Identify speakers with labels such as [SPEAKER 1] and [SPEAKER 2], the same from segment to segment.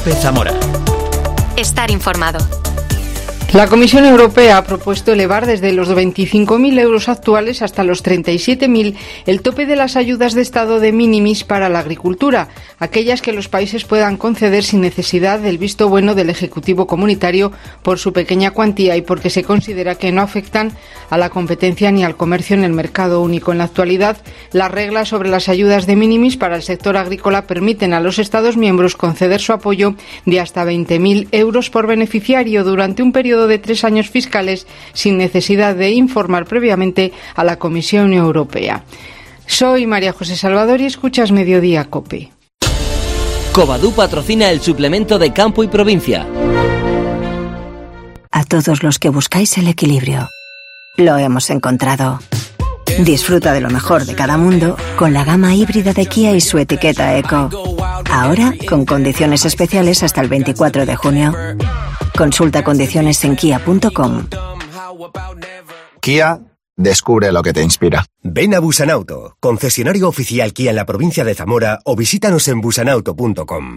[SPEAKER 1] COPE Zamora.
[SPEAKER 2] Estar informado.
[SPEAKER 3] La Comisión Europea ha propuesto elevar desde los 25.000 euros actuales hasta los 37.000 el tope de las ayudas de Estado de minimis para la agricultura, aquellas que los países puedan conceder sin necesidad del visto bueno del Ejecutivo comunitario por su pequeña cuantía y porque se considera que no afectan a la competencia ni al comercio en el mercado único. En la actualidad, las reglas sobre las ayudas de minimis para el sector agrícola permiten a los Estados miembros conceder su apoyo de hasta 20.000 euros por beneficiario durante un periodo de 3 años fiscales sin necesidad de informar previamente a la Comisión Europea. Soy María José Salvador y escuchas Mediodía COPE.
[SPEAKER 4] Covadú patrocina el suplemento de Campo y Provincia.
[SPEAKER 5] A todos los que buscáis el equilibrio, lo hemos encontrado. Disfruta de lo mejor de cada mundo con la gama híbrida de Kia y su etiqueta Eco. Ahora con condiciones especiales hasta el 24 de junio. Consulta condiciones en kia.com.
[SPEAKER 6] Kia, descubre lo que te inspira.
[SPEAKER 7] Ven a Busanauto, concesionario oficial Kia en la provincia de Zamora, o visítanos en busanauto.com.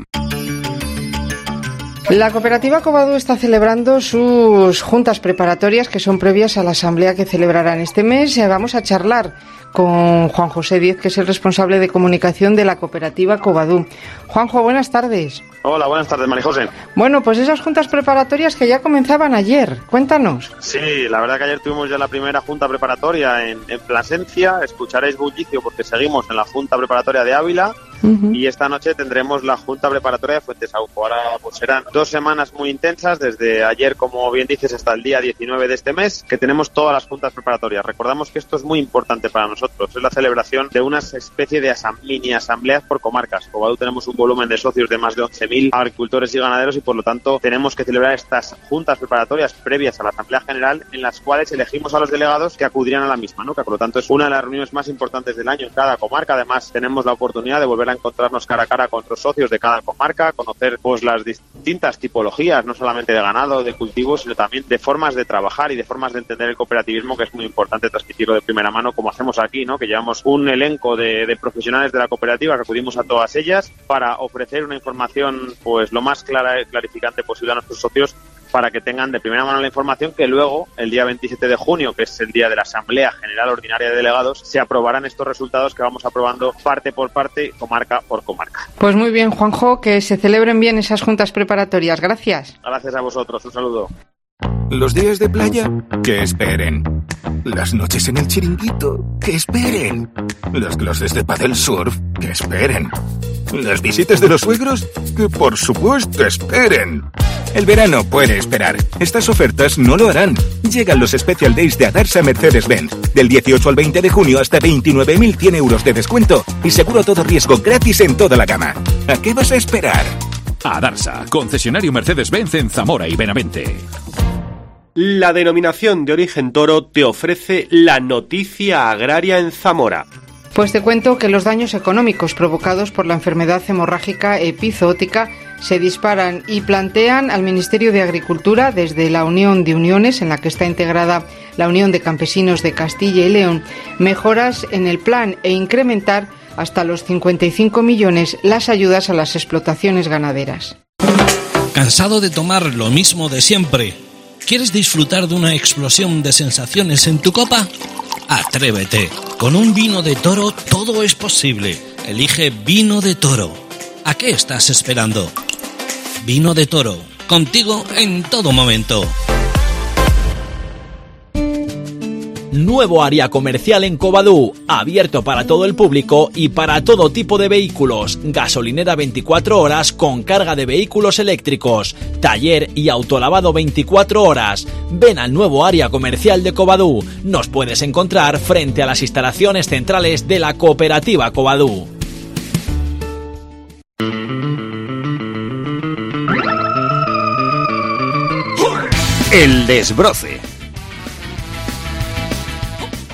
[SPEAKER 3] La cooperativa Covadú está celebrando sus juntas preparatorias que son previas a la asamblea que celebrarán este mes. Vamos a charlar con Juan José Díez, que es el responsable de comunicación de la cooperativa Covadú. Juanjo, buenas tardes.
[SPEAKER 8] Hola, buenas tardes, María José.
[SPEAKER 3] Bueno, pues esas juntas preparatorias que ya comenzaban ayer, cuéntanos.
[SPEAKER 8] Sí, la verdad que ayer tuvimos ya la primera junta preparatoria en Plasencia. Escucharéis bullicio porque seguimos en la junta preparatoria de Ávila. Y esta noche tendremos la junta preparatoria de Fuentesauco. Ahora pues serán 2 semanas muy intensas, desde ayer, como bien dices, hasta el día 19 de este mes, que tenemos todas las juntas preparatorias. Recordamos que esto es muy importante para nosotros, es la celebración de una especie de mini asambleas por comarcas. Covadú tenemos un volumen de socios de más de 11.000 agricultores y ganaderos y por lo tanto tenemos que celebrar estas juntas preparatorias previas a la asamblea general, en las cuales elegimos a los delegados que acudirán a la misma, ¿no? Que por lo tanto es una de las reuniones más importantes del año en cada comarca. Además tenemos la oportunidad de volver a encontrarnos cara a cara con los socios de cada comarca, conocer pues las distintas tipologías, no solamente de ganado, de cultivos, sino también de formas de trabajar y de formas de entender el cooperativismo, que es muy importante transmitirlo de primera mano, como hacemos aquí, ¿no? Que llevamos un elenco de profesionales de la cooperativa que acudimos a todas ellas para ofrecer una información pues lo más clara y clarificante posible a nuestros socios, para que tengan de primera mano la información, que luego, el día 27 de junio, que es el día de la Asamblea General Ordinaria de Delegados, se aprobarán estos resultados que vamos aprobando parte por parte, comarca por comarca.
[SPEAKER 3] Pues muy bien, Juanjo, que se celebren bien esas juntas preparatorias. Gracias.
[SPEAKER 8] Gracias a vosotros, un saludo.
[SPEAKER 9] Los días de playa, que esperen. Las noches en el chiringuito, que esperen. Las clases de pádel surf, que esperen. Las visitas de los suegros, que por supuesto esperen. El verano puede esperar. Estas ofertas no lo harán. Llegan los Special Days de Adarsa Mercedes-Benz. Del 18 al 20 de junio hasta 29.100 euros de descuento y seguro todo riesgo gratis en toda la gama. ¿A qué vas a esperar?
[SPEAKER 1] Adarsa, concesionario Mercedes-Benz en Zamora y Benavente.
[SPEAKER 10] La denominación de origen toro te ofrece la noticia agraria en Zamora.
[SPEAKER 3] Pues te cuento que los daños económicos provocados por la enfermedad hemorrágica epizootica se disparan y plantean al Ministerio de Agricultura, desde la Unión de Uniones, en la que está integrada la Unión de Campesinos de Castilla y León, mejoras en el plan e incrementar hasta los 55 millones las ayudas a las explotaciones ganaderas.
[SPEAKER 11] ¿Cansado de tomar lo mismo de siempre? ¿Quieres disfrutar de una explosión de sensaciones en tu copa? Atrévete. Con un vino de toro todo es posible. Elige Vino de Toro. ¿A qué estás esperando? Vino de Toro. Contigo en todo momento.
[SPEAKER 12] Nuevo área comercial en Covadú, abierto para todo el público y para todo tipo de vehículos. Gasolinera 24 horas con carga de vehículos eléctricos. Taller y autolavado 24 horas. Ven al nuevo área comercial de Covadú. Nos puedes encontrar frente a las instalaciones centrales de la cooperativa Covadú.
[SPEAKER 1] El desbroce.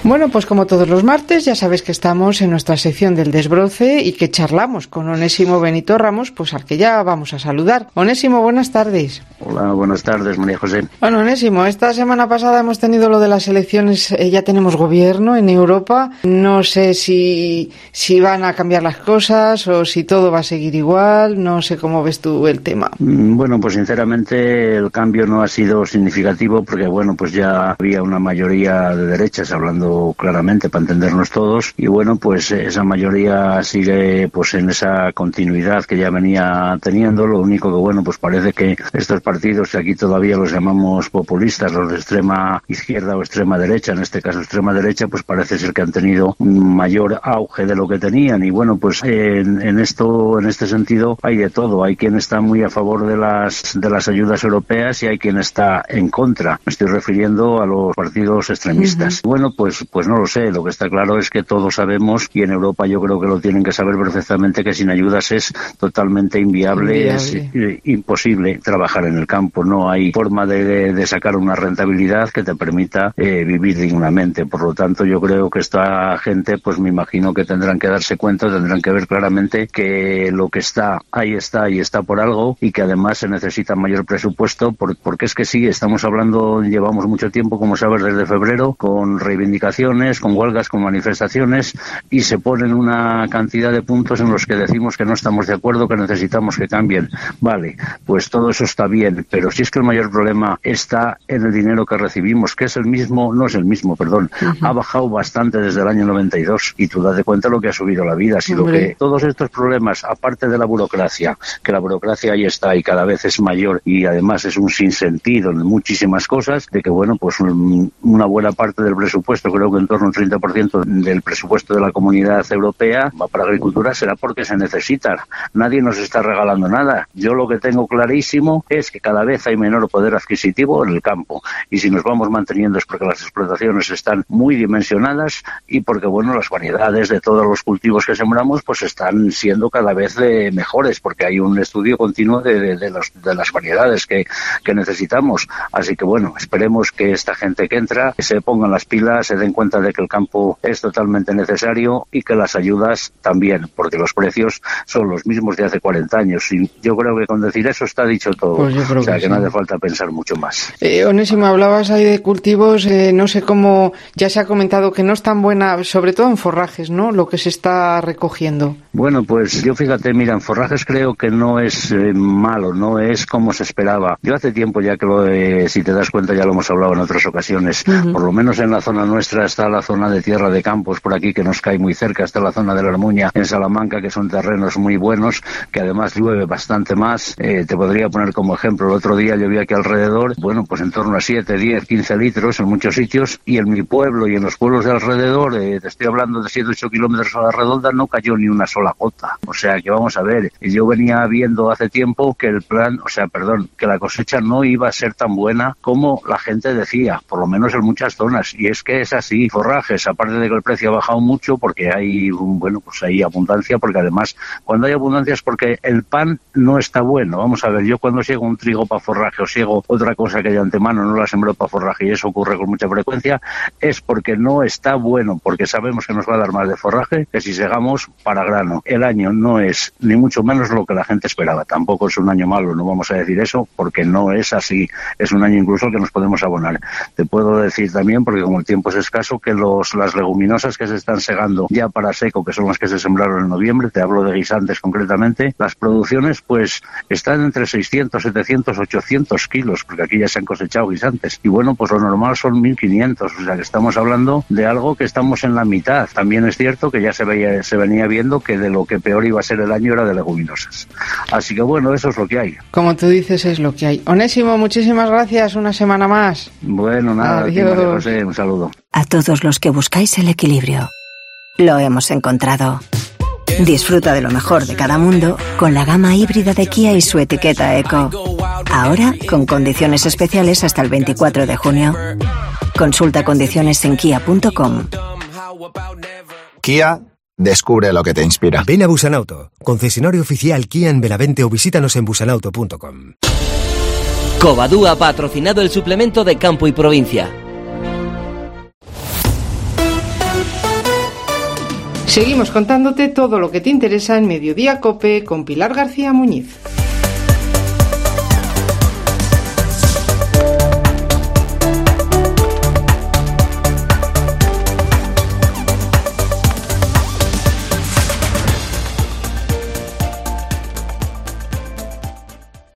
[SPEAKER 3] Bueno, pues como todos los martes, ya sabes que estamos en nuestra sección del desbroce y que charlamos con Onésimo Benito Ramos, pues al que ya vamos a saludar. Onésimo, buenas tardes.
[SPEAKER 13] Hola, buenas tardes, María José.
[SPEAKER 3] Bueno, Onésimo, esta semana pasada hemos tenido lo de las elecciones, ya tenemos gobierno en Europa. No sé si van a cambiar las cosas o si todo va a seguir igual. No sé cómo ves tú el tema.
[SPEAKER 13] Bueno, pues sinceramente el cambio no ha sido significativo porque, bueno, pues ya había una mayoría de derechas, hablando claramente para entendernos todos, y bueno, pues esa mayoría sigue pues en esa continuidad que ya venía teniendo. Lo único que, bueno, pues parece que estos partidos que aquí todavía los llamamos populistas, los de extrema izquierda o extrema derecha, en este caso extrema derecha, pues parece ser que han tenido un mayor auge de lo que tenían. Y bueno, pues en este sentido hay de todo. Hay quien está muy a favor de las ayudas europeas y hay quien está en contra. Me estoy refiriendo a los partidos extremistas. Bueno, pues no lo sé. Lo que está claro es que todos sabemos, y en Europa yo creo que lo tienen que saber perfectamente, que sin ayudas es totalmente inviable. Es imposible trabajar en el campo. No hay forma de sacar una rentabilidad que te permita vivir dignamente. Por lo tanto, yo creo que esta gente, pues me imagino que tendrán que darse cuenta, tendrán que ver claramente que lo que está, ahí está y está por algo, y que además se necesita mayor presupuesto, porque es que sí, estamos hablando, llevamos mucho tiempo, como sabes, desde febrero, con reivindicaciones, con huelgas, con manifestaciones, y se ponen una cantidad de puntos en los que decimos que no estamos de acuerdo, que necesitamos que cambien. Vale, pues todo eso está bien, pero si es que el mayor problema está en el dinero que recibimos, que es el mismo, no es el mismo, perdón, ha bajado bastante desde el año 92, y tú date cuenta lo que ha subido la vida. Si lo que todos estos problemas, aparte de la burocracia, que la burocracia ahí está y cada vez es mayor, y además es un sinsentido en muchísimas cosas, de que, bueno, pues una buena parte del presupuesto, creo que en torno a un 30% del presupuesto de la Comunidad Europea va para agricultura, será porque se necesita. Nadie nos está regalando nada. Yo lo que tengo clarísimo es que cada vez hay menor poder adquisitivo en el campo, y si nos vamos manteniendo es porque las explotaciones están muy dimensionadas y porque, bueno, las variedades de todos los cultivos que sembramos pues están siendo cada vez mejores, porque hay un estudio continuo de las variedades que necesitamos. Así que, bueno, esperemos que esta gente que entra se pongan las pilas, se den cuenta de que el campo es totalmente necesario y que las ayudas también, porque los precios son los mismos de hace 40 años. Y yo creo que con decir eso está dicho todo.
[SPEAKER 3] Pues yo creo
[SPEAKER 13] o sea, que no
[SPEAKER 3] sí.
[SPEAKER 13] hace falta pensar mucho más.
[SPEAKER 3] Onésimo, hablabas ahí de cultivos, no sé cómo, ya se ha comentado que no es tan buena, sobre todo en forrajes, ¿no?, lo que se está recogiendo.
[SPEAKER 13] Bueno, pues yo fíjate, mira, en forrajes creo que no es malo, no es como se esperaba. Yo hace tiempo ya que si te das cuenta ya lo hemos hablado en otras ocasiones, por lo menos en la zona nuestra está la zona de Tierra de Campos, por aquí que nos cae muy cerca, está la zona de la Armuña en Salamanca, que son terrenos muy buenos, que además llueve bastante más. Te podría poner como ejemplo, el otro día llovió aquí alrededor, bueno, pues en torno a 7, 10, 15 litros en muchos sitios, y en mi pueblo y en los pueblos de alrededor, te estoy hablando de 7, 8 kilómetros a la redonda, no cayó ni una sola gota. O sea que vamos a ver, yo venía viendo hace tiempo que que la cosecha no iba a ser tan buena como la gente decía, por lo menos en muchas zonas, y es que es así. Forrajes, aparte de que el precio ha bajado mucho porque hay abundancia, porque además cuando hay abundancia es porque el pan no está bueno. Vamos a ver, yo cuando siego un trigo para forraje o siego otra cosa que de antemano no la sembró para forraje, y eso ocurre con mucha frecuencia, es porque no está bueno, porque sabemos que nos va a dar más de forraje que si segamos para grano. El año no es ni mucho menos lo que la gente esperaba, tampoco es un año malo, no vamos a decir eso, porque no es así, es un año incluso que nos podemos abonar. Te puedo decir también, porque como el tiempo es escaso, que las leguminosas que se están segando ya para seco, que son las que se sembraron en noviembre, te hablo de guisantes concretamente, las producciones pues están entre 600, 700, 800 kilos, porque aquí ya se han cosechado guisantes, y bueno, pues lo normal son 1500, o sea que estamos hablando de algo que estamos en la mitad. También es cierto que ya se venía viendo que de lo que peor iba a ser el año era de leguminosas. Así que bueno, eso es lo que hay.
[SPEAKER 3] Como tú dices, es lo que hay. Onésimo, muchísimas gracias, una semana más.
[SPEAKER 13] Bueno, nada, aquí, María José, un saludo.
[SPEAKER 5] A todos los que buscáis el equilibrio, lo hemos encontrado. Disfruta de lo mejor de cada mundo con la gama híbrida de Kia y su etiqueta Eco. Ahora con condiciones especiales hasta el 24 de junio. Consulta condiciones en kia.com.
[SPEAKER 6] Kia, descubre lo que te inspira.
[SPEAKER 7] Ven a Busanauto, concesionario oficial Kia en Benavente, o visítanos en busanauto.com.
[SPEAKER 4] Covadú ha patrocinado el suplemento de Campo y Provincia.
[SPEAKER 3] Seguimos contándote todo lo que te interesa en Mediodía COPE con Pilar García Muñiz.